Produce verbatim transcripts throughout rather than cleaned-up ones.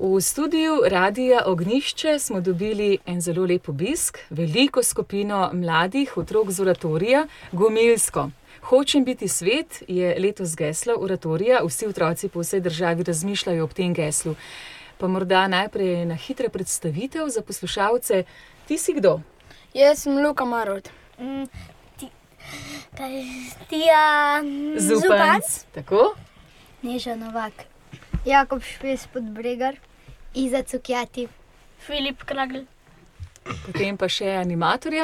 V studiu Radia Ognjišče smo dobili en zelo lep obisk, veliko skupino mladih otrok z oratorija Gomilsko. Hočem biti svet je letos geslo oratorija, vsi otroci po vsej državi razmišljajo ob tem geslu. Pa morda najprej na hitra predstavitev za poslušalce. Ti si kdo? Jaz sem Luka Marot. Mm, ti, kaj, Tija Zupanc. Tako? Neža Novak. Jakob Špes Podbregar. Iza Cukjati. Filip Kragl. Potem pa še animatorja.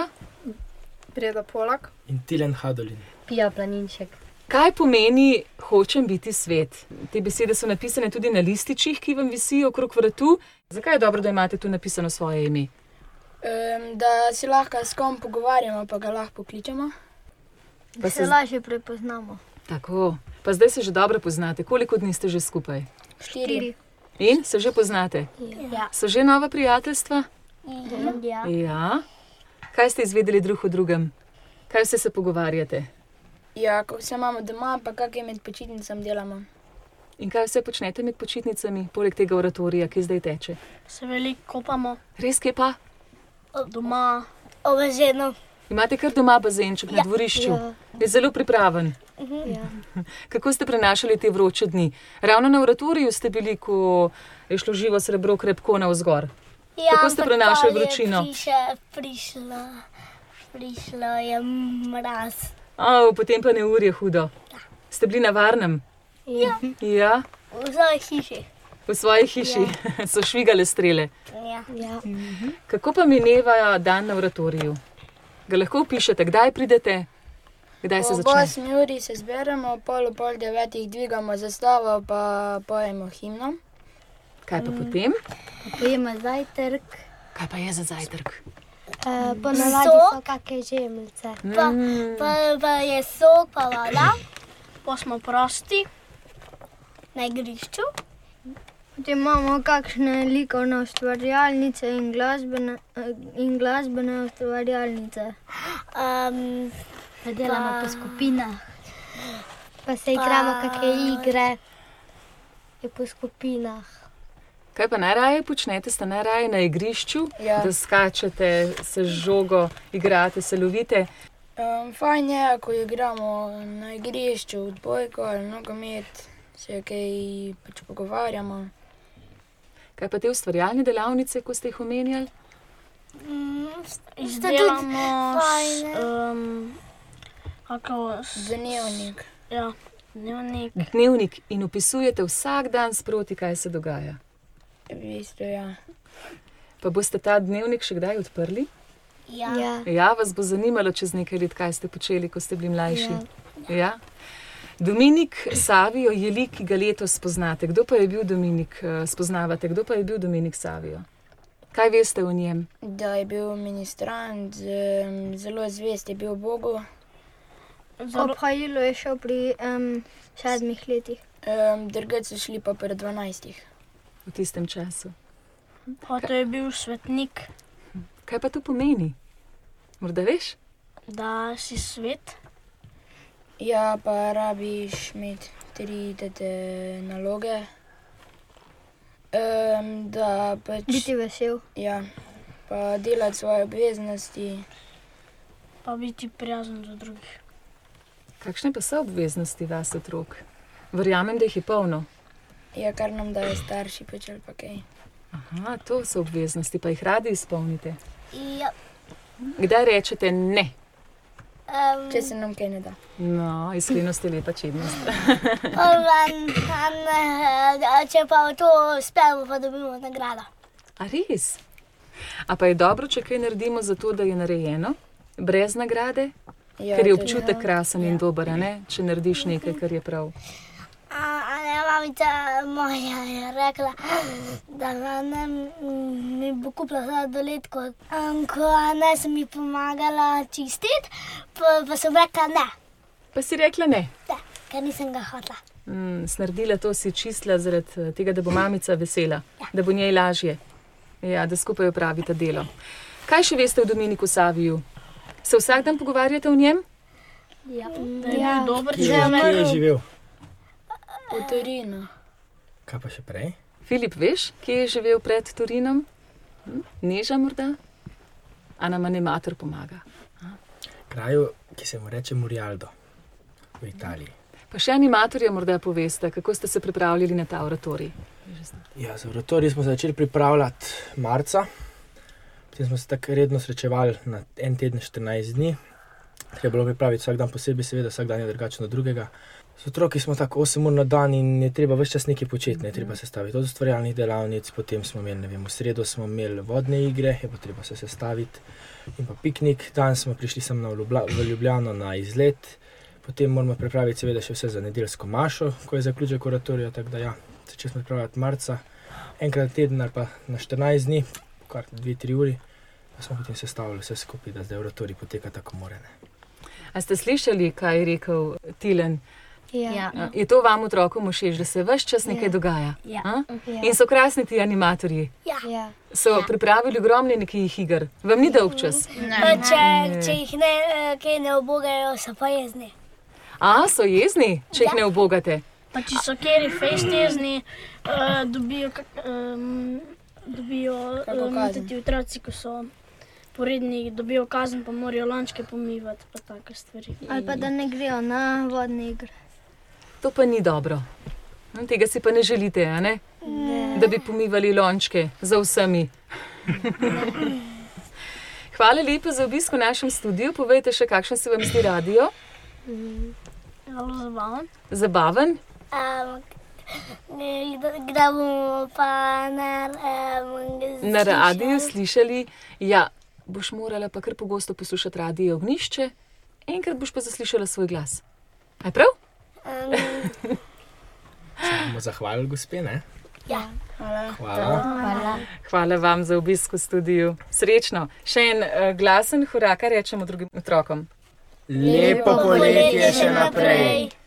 Breda Polak. In Tilen Hadolin. Pija Planinšek. Kaj pomeni hočem biti svet? Te besede so napisane tudi na lističih, ki vam visijo okrog vratu. Zakaj je dobro, da imate tu napisano svoje ime? Um, da si lahko s kom pogovarjamo, pa ga lahko pokličemo. Da se lažje prepoznamo. Tako. Pa zdaj se že dobro poznate. Koliko dni ste že skupaj? Štiri. In se že poznate? Ja. So že nova prijateljstva? Ja. Ja. Kaj ste izvedeli drug o drugem? Kaj vse se pogovarjate? Ja, ko se imamo doma, pa kakaj med počitnicami delamo. In kaj vse počnete med počitnicami, poleg tega oratorija, ki zdaj teče? Se veliko kopamo. Res, kje pa? Doma. O bazenu. Imate kar doma bazenček na dvorišču? Ja. Je zelo pripraven. Ja. Kako ste prenašali te vroče dni? Ravno na oratoriju ste bili, ko je šlo živo srebro krepko navzgor. Ja, Kako ste prenašali vročino? Prišla, prišla, prišla je mraz. O, potem pa neurje hudo. Ste bili na varnem? Ja. Ja? V svoji hiši. V svoji hiši so švigale strele. Ja. Ja. Kako pa mineva dan na oratoriju? Ga lahko opišete, kdaj pridete? Kdaj se Ob začne? osmi uri se zberemo, pol pol devetih dvigamo zastavo, pa pojemo himno. Kaj pa potem? Pojemo zajtrk. Kaj pa je za zajtrk? Uh, Ponavadi so kakšne žemljice. Pa, pa, pa je sok, pa voda. Pa smo prosti. Na igrišču. Potem imamo kakšne likovne ustvarjalnice in glasbene, in glasbene ustvarjalnice. Um, pa delamo pa, po skupinah. Pa se igramo kakšne igre. Je po skupinah. Kaj pa najraje počnete? Ste najraje na igrišču? Ja. Da skačete, se z žogo igrate, se lovite? Um, fajn je, ko igramo na igrišču, odbojko ali nogomet, se kaj pač pogovarjamo. Kaj pa te ustvarjalne delavnice, ko ste jih omenjali? Mm, Izdelamo s, um, kako s, Dnevnik. ja, dnevnik. Dnevnik in opisujete vsak dan sproti, kaj se dogaja. V bistvu, ja. Pa boste ta dnevnik še kdaj odprli? Ja. Ja. Ja, vas bo zanimalo čez nekaj let, kaj ste počeli, ko ste bili mlajši. Ja. Ja? Dominik Savijo Jelik, ki ga letos spoznate. Kdo pa je bil Dominik, spoznavate? Kdo pa je bil Dominik Savijo? Kaj veste o njem? Da je bil ministrant, zelo zvest je bil Bogu. Ob Hajilu je šel pri um, sedmih letih. Um, Drugače so šli pa pri dvanajstih. V tistem času. Pa to je bil svetnik, Kaj pa to pomeni? Morda veš? da si svet. Ja, pa rabiš imeti tri tete naloge. Um, da pač... Biti vesel. Ja, pa delati svoje obveznosti. Pa biti prijazen do drugih. Kakšne pa so obveznosti vas otrok? Verjamem, da jih je polno. Ja, kar nam daje starši pač ali pa kaj. Aha, to so obveznosti, pa jih radi izpolnite. Ja. Kdaj rečete ne? Um, Če se nam kaj ne da. No, iskrenost je lepa čednost. Če pa to uspemo, pa dobimo nagrado. A res? A pa je dobro, če kaj naredimo za to, da je narejeno, brez nagrade? Ja, Ker je tudi. občutek krasen in dober, a ne? Če narediš nekaj, kar je prav. A, a ne, mamica moja je rekla, da ne, mi bo kupila sladoledko. Ko ne sem mi pomagala čistiti, pa, pa sem rekla ne. Pa si rekla ne? Ne, ker nisem ga hotela. Mm, snardila to si čistila zaradi tega, da bo mamica vesela, da bo njej lažje. Ja, da skupaj opravita delo. Kaj še veste o Dominiku Saviju? Se vsak dan pogovarjate o njem? Ja. Da je bil dober Kje je, kje je živel? V Torinu. Kaj pa še prej? Filip, veš, kje je živel pred Torinom? Hm? Neža morda? A nam animator pomaga? Kraju, ki se mu reče Murialdo v Italiji. Pa še animatorja morda poveste, kako ste se pripravljali na ta oratorij? Ja, za oratorij smo začeli pripravljati marca. Potem smo se tako redno srečevali na en teden, štirinajst dni. Treba bilo pripraviti vsak dan posebej, seveda, vsak dan je drugačen od drugega. Z otroki smo tako osem ur na dan in je treba ves čas nekaj početi, ne treba sestaviti od ustvarjalnih delavnic, potem smo imeli, ne vem, v sredo smo imeli vodne igre, je pa treba se sestaviti in pa piknik. Danes smo prišli sem na v Ljubljano na izlet, potem moramo pripraviti seveda še vse za nedeljsko mašo, ko je zaključek oratorija, tako da ja, začeli smo pripravljati marca, enkrat na teden ali pa na štirinajst dni, kar dve, tri uri, pa smo potem sestavili vse skupaj, da zdaj oratorij poteka tako more, ne. A ste slišali, kaj je rekel Tilen? Ja. A, Je to vam otrokom všeč, da se ves čas nekaj dogaja? Ja. A? In so krasni ti animatorji. Ja. Ja. So pripravili ogromne nekih iger. Vam ni dolg čas? Pa če, če jih ne, eh, kaj ne obogajo, so pa jezni. A, so jezni, če jih ne ubogate? Pa če so kjeri fejst jezni, uh, dobijo, kak, um, dobijo Kako um, kazen? tudi otroci, ko so poredni, dobijo kazen, pa morajo lončke pomivati, pa take stvari. Ali pa da ne grejo na vodne igre. To pa ni dobro. No, tega si pa ne želite, a ne? Ne. Da bi pomivali lončke za vsemi. Hvala lepa za obisk v našem studiu. Povejte še, kakšen se vam zdi radio? Zelo zabaven. Zabaven? Um, kdaj bomo pa na, um, Na radiju slišali, ja, boš morala pa kar pogosto poslušati radio Ognjišče, enkrat boš pa zaslišala svoj glas. A je prav? Um, Se bomo zahvalili gospe, ne? ja. Hvala. Hvala. Hvala vam za obisk v studiu. Srečno. Še en uh, glasen hurra, kaj rečemo drugim otrokom. Lepo poletje še naprej.